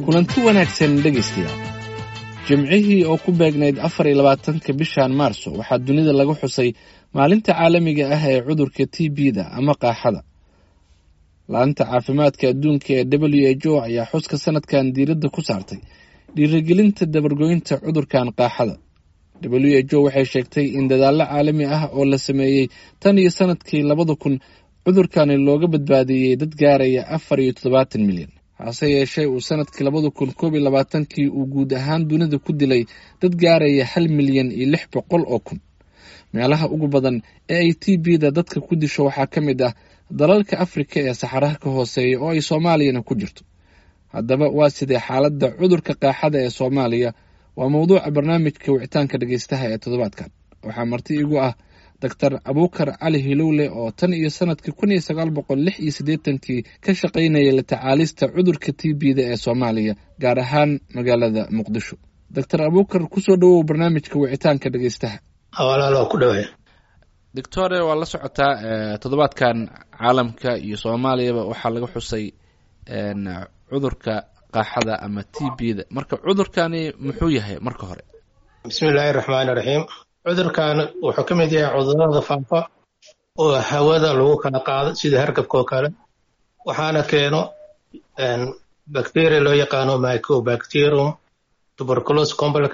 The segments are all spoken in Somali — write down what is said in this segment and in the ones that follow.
kulanti wanaagsan dhegaystayaal. Jimcihii oo ku beegnayd 24-ka bishan Maarso waxaa dunida lagu xusay maalinta caalamiga ah ee cudurka TB-da ama qaaxada. Laanta caafimaadka adduunka ee WHO ayaa xuska sanadkan diiradda ku saartay dhiirigelinta dabargoynta cudurkan qaaxada. WHO waxay sheegtay in dadaallo caalami ah oo la sameeyey tan iyo sanadkii 2000 cudurkani looga badbaadiyey dad gaaraya 74 milyan. hase yeeshee uu sanadkii 2021 uu guud ahaan dunida ku dilay dad gaaraya 1,600,000 meelaha ugu badan ee ay TB-da dadka ku disho waxaa ka mid ah dalalka Afrika ee saxaraha ka hooseeya oo ay Soomaaliyana ku jirto. haddaba waa sidee xaaladda cudurka qaaxada ee Soomaaliya? waa mowduuca barnaamijka wicitaanka dhageystaha ee toddobaadkan. waxaa marti igu ah Dr. Abuukar Cali Hilowle oo tan iyo sanadkii 1986 ka shaqaynayay la tacaalista cudurka TB-da ee Soomaaliya, gaar ahaan magaalada Muqdisho. Dr. Abuukar, kusoo dhawow barnaamijka wicitaanka dhageystaha. walaalo ku dhawaay. Doctor, waa la socotaa toddobaadkan caalamka iyo Soomaaliyaba waxaa laga xusay cudurka qaaxada ama TB-da. marka cudurkani muxuu yahay marka hore? bismillaahi raxmaani raxiim. cudurkan wuxuu ka mid yahay cudurrada faafa oo hawada lagu kala qaado sida hargabka oo kale, waxaana keeno bacteria loo yaqaano Mycobacterium tuberculosis complex.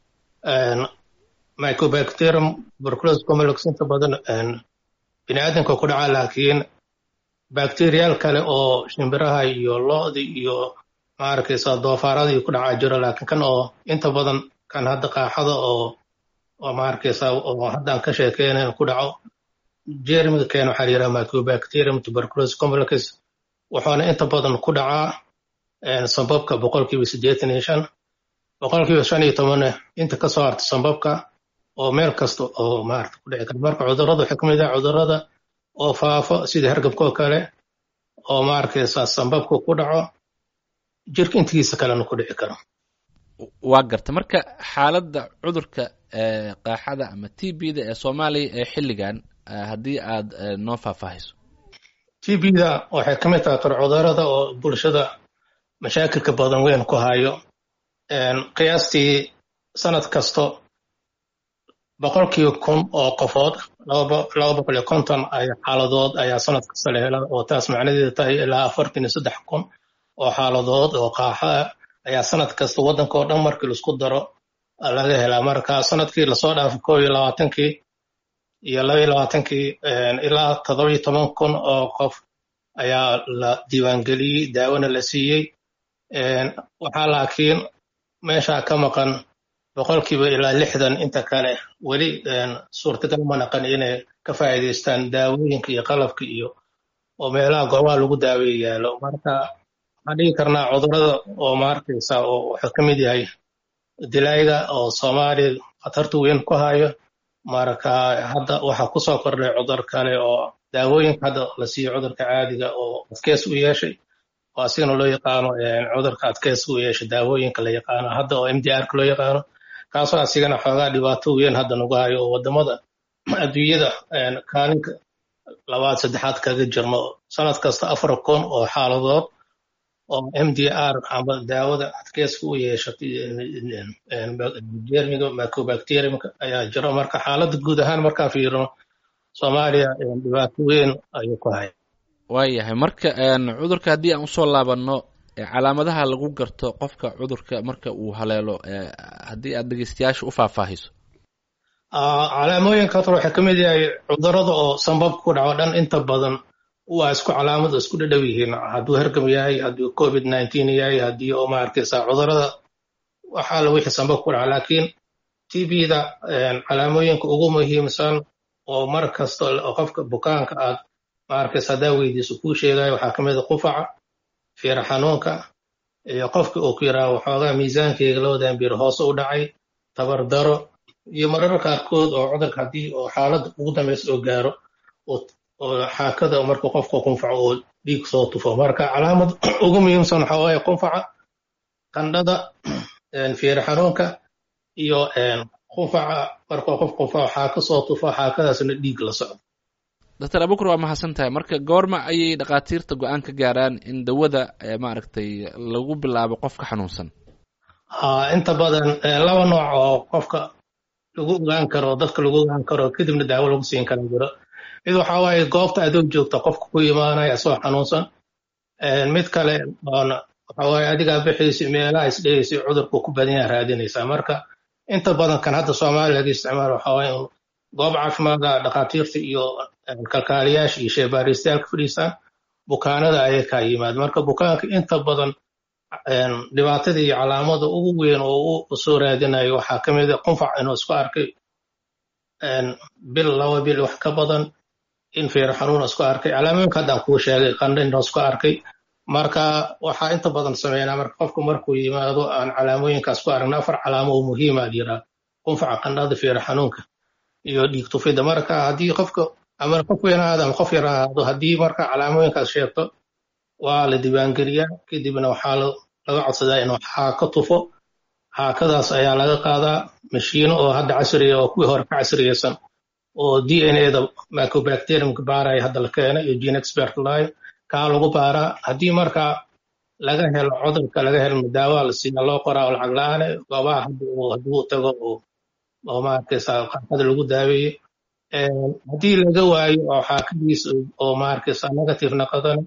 Mycobacterium tuberculosis complex inta badan bini'aadamka ku dhaca, laakiin bacteriyaal kale oo shimbiraha iyo lo'da iyo maarkaysa doofaarada iyo ku dhaca jiro, laakiin kan oo inta badan kan hadda qaaxada oo maarkaysa oo haddaan ka sheekeynayn ku dhaco jeermiga keena waxaa la yidhaha Mycobacterium tuberculosis complex, wuxuuna inta badan ku dhacaa sambabka 85%, 15% inta ka soo harta sambabka oo meel kasta oo maarta ku dhici kara. marka cudurrada waxay ka mid ah cudurrada oo faafo sida hargabka oo kale oo maarkaysa sambabka ku dhaco jirka intiisa kalena ku dhici karo. waa garta. marka xaaladda cudurka qaaxada ama TB-da ee Soomaaliya ee xilligan haddii aad noo faahfaahiso. TB-da waxay ka mid tahay cudurrada oo bulshada mashaakilka badan weyn ku hayo. qiyaastii sanad kasto 100,000 oo qofood 250 xaaladood ayaa sanad kasta la helaa, oo taas macnaheedu tahay ilaa 43,000 oo xaaladood oo qaaxa ayaa sanad kasta waddanka oo dhan markii laisku daro laga helaa. marka sanadkii lasoo dhaafay 21 iyo 22 ilaa 17,000 oo qof ayaa la diiwaangeliyey, daawona la siiyey. waxaa laakiin meeshaa ka maqan 100% ilaa 60 inta kale weli suurtagal ma naqan inay ka faa'iidaystaan daawooyinka iyo qalabka iyo oo meelaha goobaha lagu daaweeyo yaalo. marka waxaan dhigi karnaa cudurrada oo maarkaysa oo wuxuu ka mid yahay dilayga oo Soomaaliya khatarta weyn ku hayo. marka hadda waxaa ku soo kordhay cudur kale oo daawooyinka hadda la siiyo cudurka caadiga oo adkeys u yeeshay, oo asigana loo yaqaano cudurka adkeys u yeeshay daawooyinka la yaqaano hadda oo MDR-ka loo yaqaano, kaasoo asigana xoogaa dhibaato weyn hadda nagu hayo oo waddamada adduunyada kaalinka 2-3 kaga jirno. sanad kasta 4,000 oo xaaladood oo MDR ama daawada adkeyska u yeeshatay jeermiga Mycobacteriumka ayaa jiro. marka xaaladda guud ahaan markaan fiirino Soomaaliya dhibaato weyn ayuu ku haya. waayahay. marka cudurka haddii aan usoo laabanno, calaamadaha lagu garto qofka cudurka marka uu haleelo, haddii aad dhegeystayaasha u faahfaahiso. calaamooyinka waxaa ka mid yahay cudurrada oo sambabka ku dhaco dhan inta badan waa isku calaamad isku dhadhow yihiin. hadduu hargab yahay, hadduu COVID-19 yahay, haddii oo maarkaysa cudurrada waxaa la wixii sambabka ku dhaca. laakiin TB-da calaamooyinka ugu muhiimsan oo mar kasta oo qofka bukaanka aad maarkaysa hadaa weydiiso kuu sheegayo waxaa ka mid ah qufaca, fiiro xanuunka, iyo qofka uu ku yidhaha waxoogaa miisaankeyga labadan bir hoose u dhacay, tabar daro, iyo mararka qaarkood oo cudurka haddii oo xaaladda ugu dambaysa oo gaaro oo xaakada marka qofka qunfaco oo dhiig soo tufo. marka calaamad ugu muhiimsan waxaa waaye qunfaca, qandhada, fiiro xanuunka iyo qufaca. marka qof qufaco xaaka soo tufo, xaakadaasna dhiig la socdo. doctor abukar waa mahadsan tahay. marka goorma ayay dhakhaatiirta go-aan ka gaaraan in dawada maaragtay lagu bilaabo qofka xanuunsan? inta badan laba nooc oo qofka lagu ogaan karo, dadka lagu ogaan karo kadibna daawo lagu siin kara jiro. mid waxaa waaye goobta adoog joogta qofka ku imaanaya isagoo xanuunsan. mid kale waxaa waaye adigaa bixaysa meelaha isdhehaysa cudurku ku badan yaha raadinaysaa. marka inta badan kan hadda soomaaliya laga isticmaalo waxaa waaye in goob caafimaadka dhakhaatiirta iyo kalkaaliyaasha iyo shaybaaristayaalka fadhiistaan, bukaanada ayay kaa yimaad. marka bukaanka inta badan dhibaatada iyo calaamada ugu weyn oo u soo raadinayo waxaa ka mid a qunfac inuu isku arkay bil 2 bil wax ka badan, in feer xanuun isku arkay, calaamooyinka haddaan kuu sheegay, qandho inuu isku arkay. marka waxaa inta badan sameynaa marka qofku markuu yimaado aan calaamooyinkaas ku aragna 4 calaamo oo muhiima jiraa: qunfaca, qandhada, feer xanuunka iyo dhiig tufida. marka haddii qofka ama qof weyn ahaado ama qof yar ahaado, haddii marka calaamooyinkaas sheegto waa la diiwaangeliyaa, kadibna waxaa laga codsadaa inuu xaaka tufo. xaakadaas ayaa laga qaadaa mashiino oo hadda casriya oo kuwii hore ka casriyeysan oo DNA-da mycobacteriumka baaraya hadda la keenay iyo gene expert line kaa lagu baaraa. haddii marka laga helo cudurka, laga helo daawa la siiya, loo qoraa oo lacag la-aane goobaha hadduu tago oo maarkaysa qaarkada lagu daaweeye. haddii laga waayo oo xaakadiis oo maarkaysa negative noqodana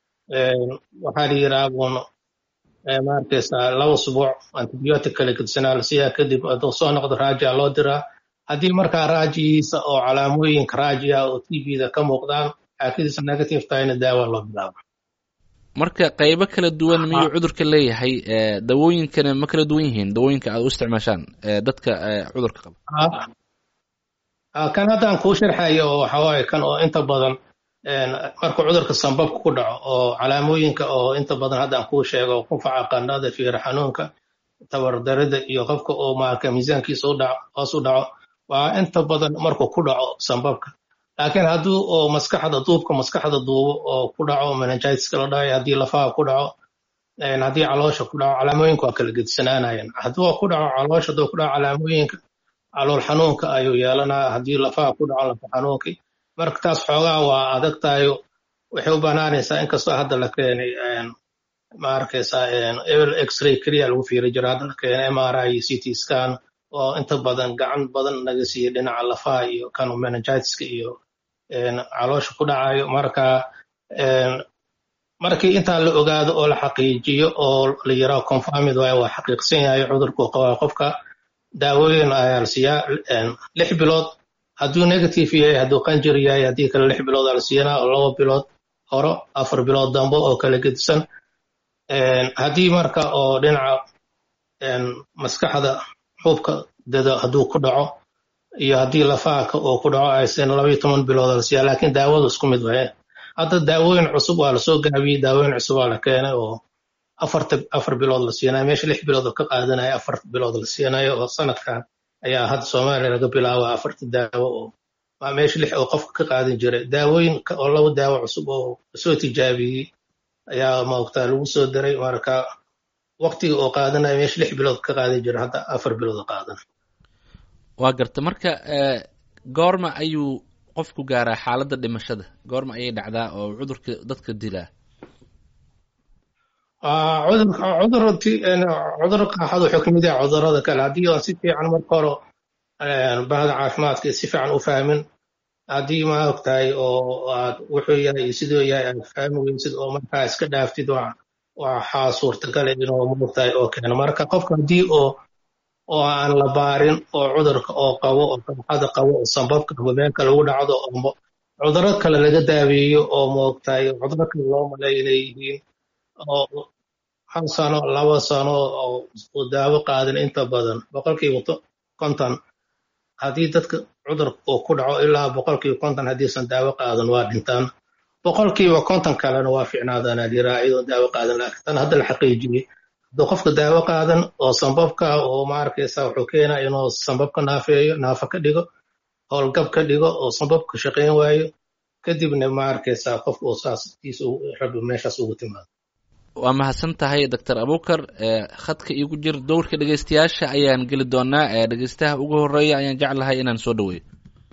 waxaa la yidhaha maarkaysa 2 usbuuc antibiotic kala gedsanaa la siiyaa, kadib hadduu soo noqdo raajia loo diraa. haddii markaa raajigiisa oo calaamooyinka raajiya oo TB-da ka muuqdaan, xaakadiisa negative tahayna daawa loo bilaabo. marka qaybo kala duwan miyuu cudurka leeyahay? dawooyinkana ma kala duwan yihiin dawooyinka aad u isticmaashaan dadka cudurka qaba? kan haddaan kuu sharxayo oo waxaa waaye kan oo inta badan markuu cudurka sanbabka ku dhaco oo calaamooyinka oo inta badan haddaan kuu sheego: qunfaca, qandhada, feer xanuunka, tabardarida iyo qofka oo marka miisaankiisa hoos u dhaco, waa inta badan markuu ku dhaco sanbabka. laakiin haddii oo maskaxda duubo oo ku dhaco meningitis la dhahay, haddii lafaha ku dhaco, haddii caloosha ku dhaco, calaamooyinka waa kala gedisananayaan. hadduu ku dhaco caloosha, hadduu ku dhaco calaamooyinka calool xanuunka ayuu yeelanaa. haddii lafaha ku dhaco, lafa xanuunkii. marka taas xoogaa waa adag tahay, waxay u banaanaysaa inkastoo hadda la keenay ma arkaysaa x-ray keliya lagu fiiri jira, hadda la keenay MRI iyo CT scan oo inta badan gacan badan naga siiya dhinaca lafaha iyo kan meningitiska iyo caloosha ku dhacayo. marka markii intaa la ogaado oo la xaqiijiyo oo la yiraahdo confirmed waaye, waa xaqiiqsan yahay cudurku qaba qofka, daawooyin ayaa la siiyaa 6 bilood. hadduu negative yahay, hadduu qanjir yahay, haddii kale 6 bilood la siinaa, oo 2 bilood horo, 4 bilood dambe oo kala gedisan. haddii marka oo dhinaca maskaxda xuubka dada hadduu ku dhaco iyo haddii lafaha oo ku dhaco, aysan 12 bilood la siiyaa. laakiin daawadu isku mid waaye. hadda daawooyin cusub waa la soo gaabiyey, daawooyin cusub waa la keenay oo 4 bilood la siinayo, meesha 6 bilood oo ka qaadanaya 4 bilood la siinayo. oo sanadkan ayaa hadda Soomaaliya laga bilaabaa 4 daawo oo waa meesha 6 oo qofka ka qaadan jiray. daawooyin oo 2 daawo cusub oo soo tijaabiyey ayaa maogtaa lagu soo daray. marka waqtiga oo qaadanaya meesha 6 bilood ka qaadan jiray, hadda 4 bilood qaadan. waa garta. marka goorma ayuu qofku gaaraa xaaladda dhimashada? goorma ayay dhacdaa oo cudurka dadka dilaa? cudurka qaaxada wuxuu ka mid yahay cudurada kale. haddii aan si fiican marka hore bahda caafimaadka si fiican u fahmin, haddii ma ogtahay oo aad wuxuu yahay iyo sidoo yahay aad fahmi weysid oo markaa iska dhaaftid, waxaa suurtagala inuu maogtahay oo keeno. marka qofka haddii oo aan la baarin oo cudurka oo qabo oo qaaxada qabo oo sanbabka hubeenka lagu dhacdo oo cuduro kale laga daaweeyo oo maogtahay cuduro kale loo maleeyo inay yihiin oo 1 sano 2 sano oo daawo qaadan, inta badan 50% haddii dadka cudurka oo ku dhaco ilaa 50% haddiisan daawo qaadan waa dhintaan. 50% kalena waa fiicnaadaan aliraa iyadoo daawo qaadan. laakiin tan hadda la xaqiijiyey, hadduu qofka daawo qaadan oo sanbabka oo ma arkaysa wuxuu keenaa inuu sanbabka naafa ka dhigo, howlgab ka dhigo oo sanbabka shaqayn waayo, kadibna ma arkaysa qofka oo saasdiisa rabi meeshaas ugu timaado. waa mahadsan tahay doctor abukar. khadka iigu jir dowrka dhegeystayaasha ayaan geli doonaa. dhegeystaha ugu horeeya ayaan jeclahay inaan soo dhaweeyo.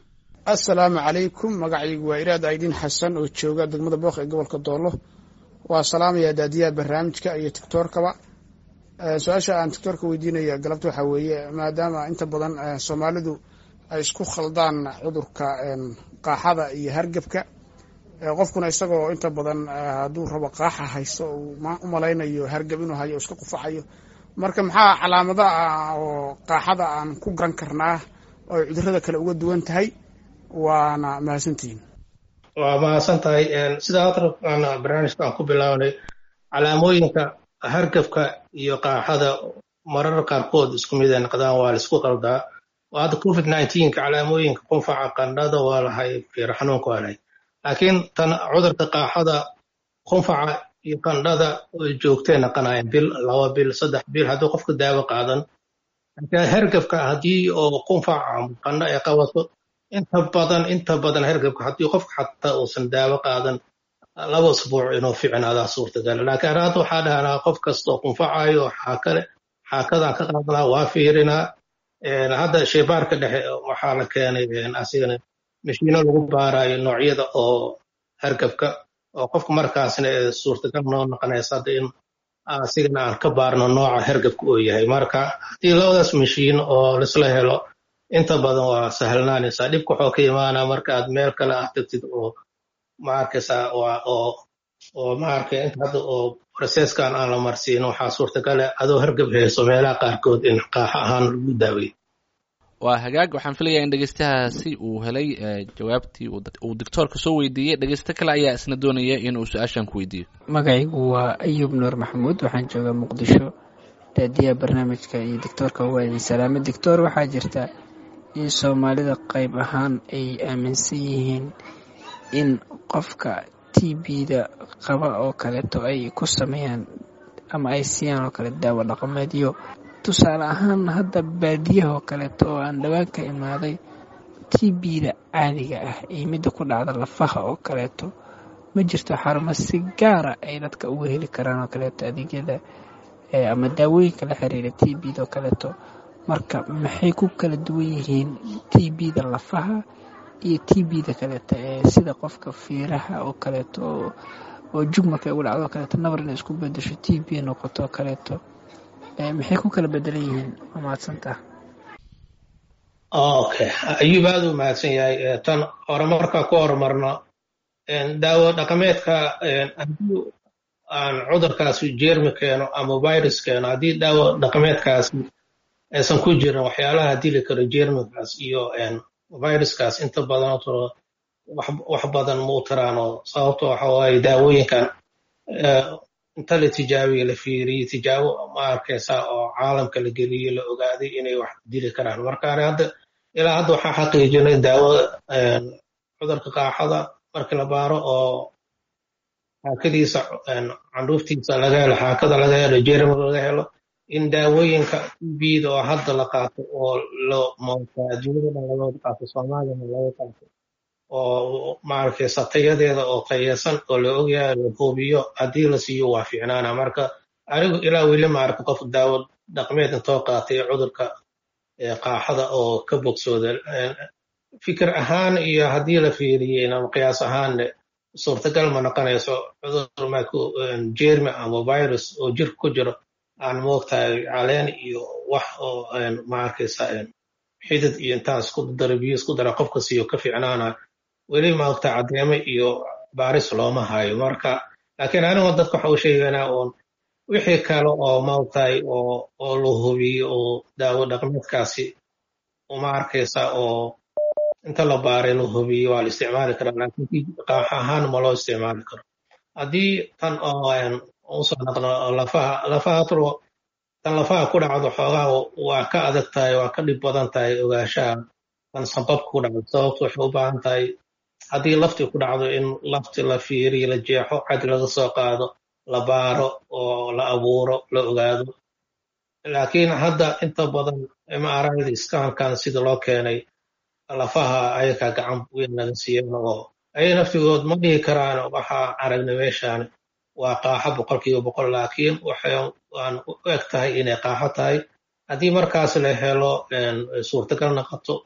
assalaamu calaykum, magacaygu waa iraad aydin xasan oo jooga degmada booq ee gobolka doolo. waa salaamaya daadiyaha barnaamijka iyo tiktorkaba. su-aasha aan tiktorka weydiinaya galabta waxaa weeye, maadaama inta badan soomaalidu ay isku khaldaan cudurka qaaxada iyo hargebka, qofkuna isagoo inta badan hadduu rabo qaaxa haysto uu u malaynayo hargeb inuu hayo iska qufacayo. marka maxaa calaamada oo qaaxada aan ku garan karnaa oo ay cudurrada kale uga duwan tahay? waana mahadsantihiin. waa mahadsan tahay. sidaa hadda barnaamijka aan ku bilaabnay, calaamooyinka hargabka iyo qaaxada marar qaarkood isku mid ay noqdaan, waa la isku qaldaa. waa hadda covid-19 calaamooyinka qufaca, qandhada waa lahay, fiiro xanuunka waa lahay. laakiin tan cudurka qaaxada, qufaca iyo qandhada way joogtay noqonayaan bil, 2 bil, 3 bil hadduu qofka daawo qaadan. laakiin hargabka haddii oo qufaca qandho ay qabato, inta badan hargabka haddii qofka xataa uusan daawo qaadan 2 usbuuc inuu ficnaadaa suurtagal. laakiin hadda waxaa dhahanaa qof kastoo qunfacayo xaakadaan ka qaadanaa, waa fiirinaa. hadda shaybaarka dhexe waxaa la keenay asigana mashiino lagu baarayo noocyada oo hargabka, oo qofka markaasna suurtagal noo noqonaysa hadda in asigana aan ka baarno nooca hargabka uu yahay. marka haddii 2daas mashiin oo laisla helo, inta badan waa sahlanaanaysaa. dhibka waxuu ka imaanaa marka aad meel kale aad tagtid oo maarkaysaa oo maarkay inta hadda oo processkan aan la marsiin, waxaa suurtagala adoo hargab hayso meelaha qaarkood in qaaxo ahaan lagu daaweeyo. waa hagaag, waxaan filayaa in dhegeystahaasi uu helay jawaabtii uu doctoorka soo weydiiyey. dhegeysto kale ayaa isna doonaya inuu su-aashan ku weydiiyo. magacaygu waa ayub nuur maxamuud, waxaan joogaa muqdisho. daadiyaha barnaamijka iyo doctoorka waa idin salaamo. doctor, waxaa jirta in soomaalida qayb ahaan ay aaminsan yihiin in qofka TB-da qaba oo kaleeto ay ku sameeyaan ama ay siiyaan oo kale daawo dhaqameedyo. tusaale ahaan hadda baadiyaha oo kaleeto oo aan dhawaan ka imaaday, TB-da caadiga ah iyo midda ku dhacda lafaha oo kaleeto, ma jirto xarumo si gaara ay dadka uga heli karaan oo kaleeto adeegyada ama daawooyinka la xiriira TB-da oo kaleeto. marka maxay ku kala duwan yihiin TB-da lafaha iyo TB-da kaleeto sida qofka fiiraha oo kaleeto oo jug markay ugu dhacdo kaleeto nabar inay isku bedesho TB noqoto kaleeto, maxay ku kala bedelan yihiin? waa mahadsantaha. okay, ayuub aad u mahadsan yahay. tan horumarka ku horumarno, daawo dhaqameedka haddii aan cudurkaasi jeermi keeno ama virus keeno, haddii daawo dhaqameedkaasi aysan ku jirin waxyaalaha dili karo jeermigaas iyo viruskaas, inta badan wax badan ma u tiraano. sababto waxa waaye daawooyinkan inta la tijaabiyo, la fiiriyo, tijaabo ma arkaysaa oo caalamka la geliyo, la ogaaday inay wax dili karaan. marka ilaa hadda waxaa xaqiijinay daawo cudurka qaaxada markii la baaro oo xaakadiisa, candhuuftiisa laga helo, xaakada laga helo, jeermiga laga helo, in daawooyinka TB-da oo hadda la qaato oo adduunyada dhan laga qaato, soomaaliyana laga qaato, oo maarkaysa tayadeeda oo tayeysan oo la ogyahay, la hubiyo, haddii la siiyo waa fiicnaana. marka anigu ilaa weli ma arko qof daawo dhaqmeed intoo qaatay cudurka qaaxada oo ka bogsooda. fikir ahaan iyo haddii la fiiriyey ama qiyaas ahaan suurtagal ma noqonayso cudur jeermi ama virus oo jirka ku jiro aan moogtahay caleen iyo wax oo maarkaysa xidid iyo intaas ku dara, biyo isku dara qofka siiyo ka fiicnaana. weli maogtahay caddeemo iyo baaris looma hayo. marka laakiin anigu dadka waxa u sheeganaa uun wixii kale oo maogtahay oo la hubiyo oo daawo dhaqameedkaasi uma arkaysa oo inta la baaray la hubiyo waa la isticmaali karaa, laakiin qaax ahaan ma loo isticmaali karo. haddii tan oo usoo noqno lafaha tan lafaha ku dhacdo xoogaa waa ka adag tahay, waa ka dhib badan tahay ogaanshaha tan sababka ku dhacdo. sababtu waxay u baahan tahay haddii laftii ku dhacdo in lafti la fiiriyo, la jeexo, cad laga soo qaado, la baaro oo la abuuro, la ogaado. laakiin hadda inta badan MRI-da iskaankan sida loo keenay, lafaha ayakaa gacan weyn laga siiyeen oo ay naftigood ma dhihi karaan waxaa aragnay meeshaan waa qaaxo 100%, laakiin waan u eg tahay inay qaaxo tahay. haddii markaas la helo suurtagal noqoto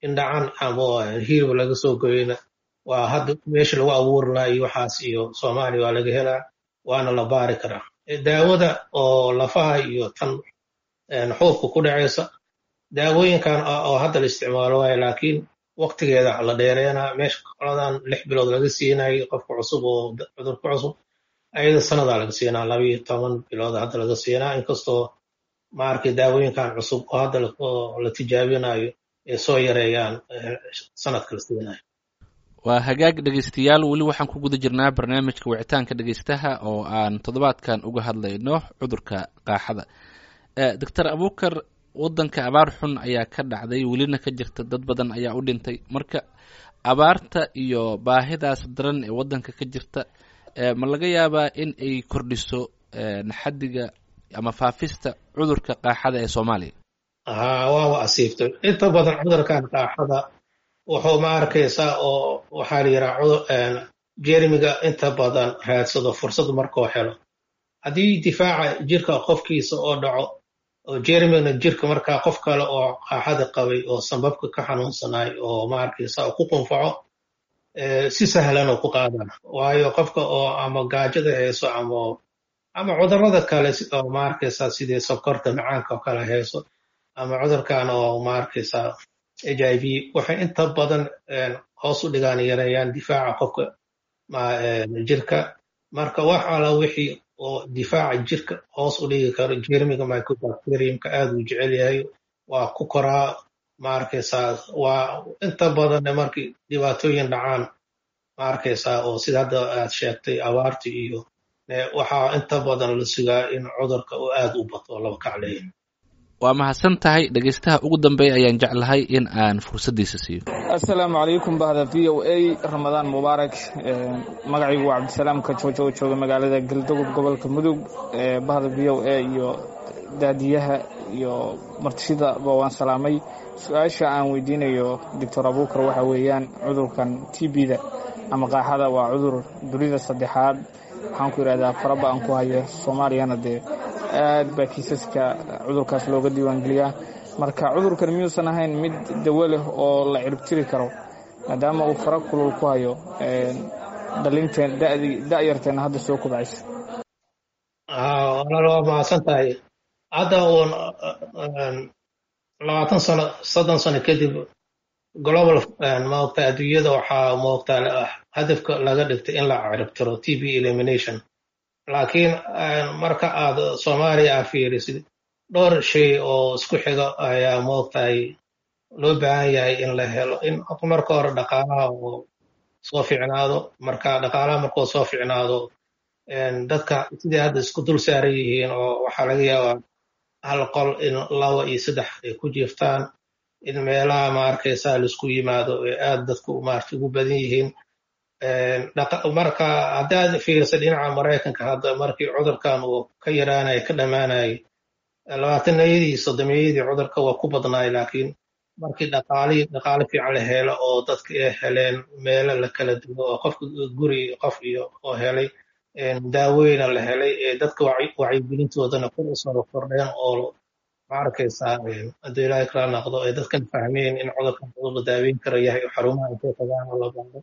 indhacan ama hilib laga soo goyna waa hadda meesha lagu abuuri lahaa iyo waxaas iyo soomaaliya waa laga helaa waana la baari karaa daawada oo lafaha iyo tan xuubka ku dhacaysa daawooyinkan oo hadda la isticmaalo waayo laakiin waqtigeeda la dheereenaa meesha qoladan 6 bilood laga siinayo qofka cusub oo cudurka cusub ayada sanadaa laga siinaa 12 bilood hadda laga siinaa inkastoo maarkay daawooyinkan cusub oo hadda la tijaabinayo ee soo yareeyaan sanadka la siinayo waa hagaag dhegaystayaal weli waxaan ku guda jirnaa barnaamijka wicitaanka dhegaystaha oo aan toddobaadkan uga hadlayno cudurka qaaxada doctor Abuukar waddanka abaar xun ayaa ka dhacday welina ka jirta dad badan ayaa u dhintay marka abaarta iyo baahidaas daran ee waddanka ka jirta ma laga yaabaa in ay kordhiso xaddiga ama faafista cudurka qaaxada ee Soomaaliya waa asiibtay inta badan cudurkan qaaxada wuxuu ma arkaysaa oo waxaa la yidhaha jeermiga inta badan raadsado fursad markuu helo haddii difaaca jirka qofkiisa oo dhaco oo jeermigna jirka markaa qof kale oo qaaxada qabay oo sanbabka ka xanuunsanay oo ma arkaysaa ku qunfaco si sahlan oo ku qaadana waayo qofka oo ama gaajada hayso ama cudurrada kale oo ma arkaysaa sidii sokorta macaanka oo kale hayso ama cudurkan oo ma arkaysaa HIV waxay inta badan hoos u dhigaan yareeyaan difaaca qofka jirka marka wax ala wixii oo difaaca jirka hoos u dhigi karo jeermiga mycobacteriumka aad uu jecel yahay waa ku koraa ma arkaysaa waa inta badan markii dhibaatooyin dhacaan ma arkaysaa oo sida hadda aad sheegtay abaarta iyo waxaa inta badan la sugaa in cudurka uu aad u bato laba kacleeyo waa mahadsan tahay dhegaystaha ugu dambeeya ayaan jeclahay in aan fursaddiisa siiyo assalaamu calaykum bahda v o a ramadaan mubaarak magacaygu waa cabdisalaam kajoojo oo jooga magaalada galdogob gobolka mudug bahda v o a iyo daadiyaha iyo martishidaba waan salaamay su-aasha aan weydiinayo doctor Abuukar waxa weeyaan cudurkan TB-da ama qaaxada waa cudur dunida saddexaad waxaan ku yidhahdaa faraba aan ku hayo Soomaaliyana dee aad baa kiisaska cudurkaas looga diiwaangeliyaa marka cudurkan miyuusan ahayn mid dawo leh oo la ciribtiri karo maadaama uu fara kulul ku hayo dhalinteen da'yarteena hadda soo kobcaysa waa mahadsan tahay hadda uun 20 sano 30 sano kadib global maogta adduunyada waxaa moogta hadafka laga dhigtay in la ciribtiro TB elimination laakiin marka aad Soomaaliya aad fiirisid dhowr shay oo isku xiga ayaa moogtahay loo baahan yahay in la helo in marka hore dhaqaalaha oo soo fiicnaado marka dhaqaalaha markuu soo fiicnaado dadka sidii hadda isku dul saaran yihiin oo waxaa laga yaabaa hal qol in 2 iyo 3 ay ku jiiftaan in meelaha ma arkaysaa laisku yimaado ee aad dadku maarta ugu badan yihiin marka haddaad fiirsa dhinaca Maraykanka hadda markii cudurkan uu ka yaraanay ka dhamaanay 20-yadii 30-yadii cudurka waa ku badnaay laakiin markii dhaqaale fiican la helo oo dadka ay heleen meelo la kala duwo oo qofka guri qof iyo oo helay daawooyin la helay ee dadka wacyigelintoodana kor u soo kordheen oo ma arkaysaa haddii ilaahay kala noqdo ee dadkan fahmeen in cudurkan la daaweyn karo yahay xarumaha intay tagaan oo la baaro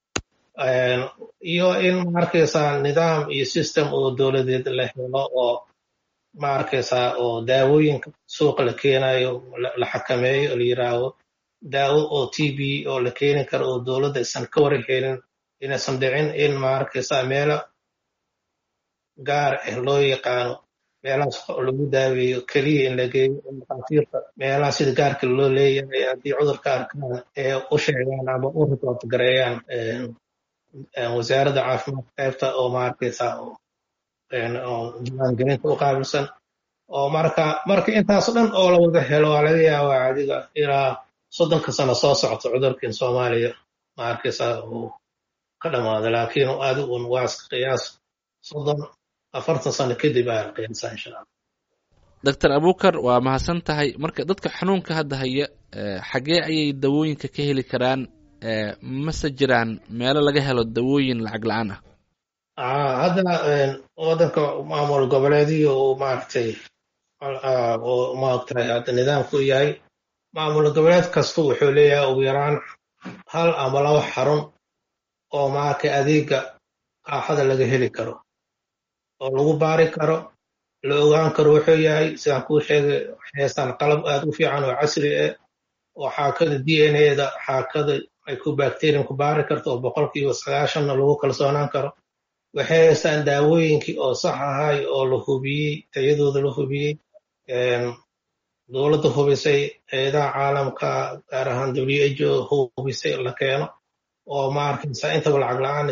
iyo in ma arkaysaa nidaam iyo system oo dowladeed la helo oo ma arkaysaa oo daawooyinka suuqa la keenayo la xakameeyo la yiraahdo daawo oo TB oo la keeni karo oo dowladda aysan ka warhelin inaysan dhicin in ma arkaysaa meelo gaar ah loo yaqaano meelahaas lagu daaweeyo keliya in la geeyo dhakhaatiirta meelaha sida gaarka loo leeyahay haddii cudurka arkaan ee u sheegaan ama u report gareeyaan wasaaradda caafimaadka qaybta oo ma arkaysaa oo diiwaangelinta u qaabilsan oo marka intaas dhan oo la wada helo waa laga yaabaa adiga ilaa 30 sano soo socota cudurkan Soomaaliya ma arkaysaa uu ka dhamaado laakiin aad uun waa iska qiyaas 40 sano kadib ayaa qiyaasa insha Allah Dr. Abuukar waa mahadsan tahay marka dadka xanuunka hadda haya xagee ayay dawooyinka ka heli karaan mase jiraan meelo laga helo dawooyin lacag la'aan ah hadda wadanka maamul goboleedyo oo maartay oo maartay hadda nidaamku yahay maamul goboleed kasta wuxuu leeyahay ugu yaraan 1 ama 2 xarun oo maarka adeega qaaxada laga heli karo oo lagu baari karo la ogaan karo wuxuu yahay sidaan kuu sheegay heestaan qalab aad u fiican oo casri ah oo xaakada DNA-da xaakada ay ku bacterium ku baari karto oo 90% lagu kalsoonaan karo waxay heestaan daawooyinkii oo sax ahay oo la hubiyey tayadooda la hubiyey dowladda hubisay hay'adaha caalamka gaar ahaan WHO hubisay la keeno oo maarkaysa intaba lacag la'aan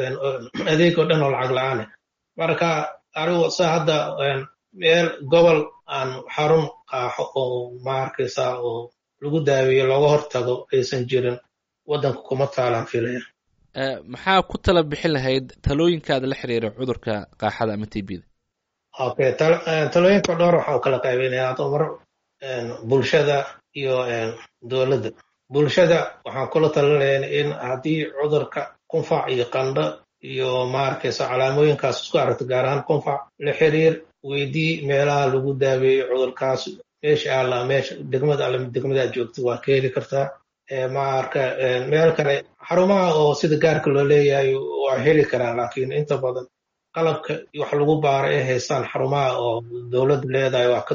adeeg oo dhan oo lacag la'aan marka arigu hadda meel gobol aan xarun qaaxo oo maarkaysa oo lagu daaweeyo looga hortago aysan jirin waddanka kuma taalaan filaya maxaa ku tala bixin lahayd talooyinkaada la xiriira cudurka qaaxada ama TB-da okay talooyinka dhowr waxa uu kala qaybinayaa dumar bulshada iyo dowladda bulshada waxaan kula talinayaa in haddii cudurka qunfac iyo qandho iyo maarkaysa calaamooyinkaas isku aragto gaar ahaan qunfac la xiriir weydii meelaha lagu daaweeyo cudurkaas meesha degmada joogto waa ka heli kartaa maarka meel kale xarumaha oo sida gaarka loo leeyahay waa heli karaa laakiin inta badan qalabka wax lagu baaro ay haystaan xarumaha oo dowladdu leedahay waa ka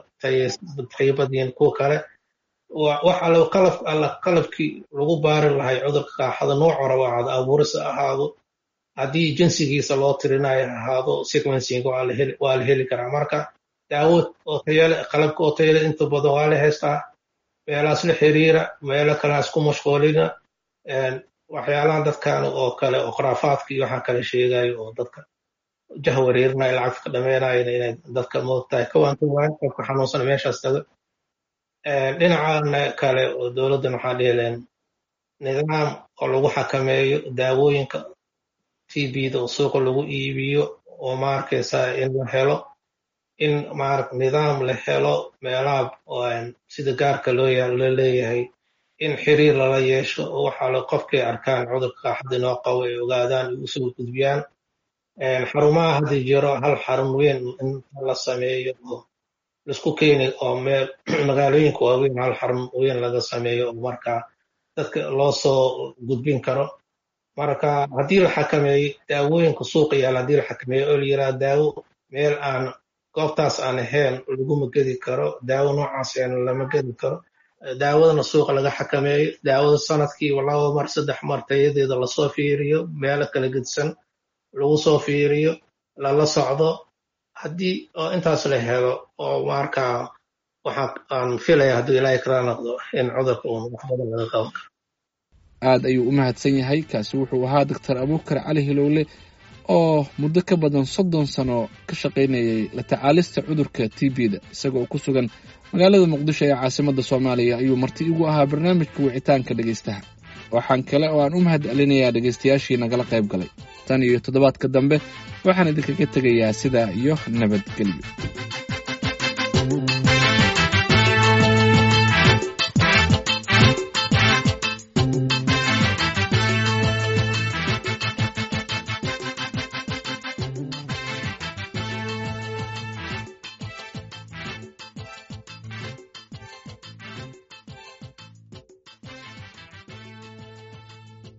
taybadiin kuwa kale wax qalabkii lagu baari lahay cudurka qaaxada nooc raba ahaado abuuris ahaado haddii jinsigiisa loo tirinayo ahaado sequencing waa la heli karaa marka daawad oo tayale qalabka oo tayale inta badan waa la haystaa meelahaas la xiriira meelo kalaas ku mashquulina waxyaalahan dadkan oo kale oo khuraafaadka iyo waxaa kale sheegayo oo dadka jahwareerinaya lacagta ka dhameenayana inay dadka moogtahay ka waantawaan qofka xanuunsan meeshaas tago dhinacana kale oo dowladdan waxaa dheeleen nidaam oo lagu xakameeyo daawooyinka TB-da oo suuqa lagu iibiyo oo maarkaysa in la helo in nidaam la helo meelaha sida gaarka loo leeyahay in xiriir lala yeesho oo waxaa qofkay arkaan cudurka qaaxada inoo qabo ay ogaadaan ay usoo gudbiyaan xarumaha hadda jiro hal xarun weyn in la sameeyo oo laisku keeni oo meel magaalooyinka waaweyn hal xarun weyn laga sameeyo oo markaa dadka loo soo gudbin karo marka haddii la xakameeyo daawooyinka suuqa yaala haddii la xakameeyo oo la yiraahdo daawo meel aan goobtaas aan ahayn laguma gedi karo daawo noocaas lama gedi karo daawadana suuqa laga xakameeyo daawada sanadkii 2 mar 3 mar tayadeeda lasoo fiiriyo meelo kala gedsan lagu soo fiiriyo lala socdo haddii oo intaas la helo oo markaa waxa aan filaya haddii ilaahay kala noqdo in cudurka uu wax badan laga qaban karo aad ayuu u mahadsan yahay kaasi wuxuu ahaa Dr. Abuukar Cali Hilowle oo muddo ka badan 30 sano ka shaqaynayay la tacaalista cudurka TB-da isagoo ku sugan magaalada Muqdisho ee caasimadda Soomaaliya ayuu marti igu ahaa barnaamijka wicitaanka dhageystaha waxaan kale oo aan u mahadcelinayaa dhageystayaashii nagala qayb galay tan iyo toddobaadka dambe waxaan idinkaga tegayaa sidaa iyo nabadgelyo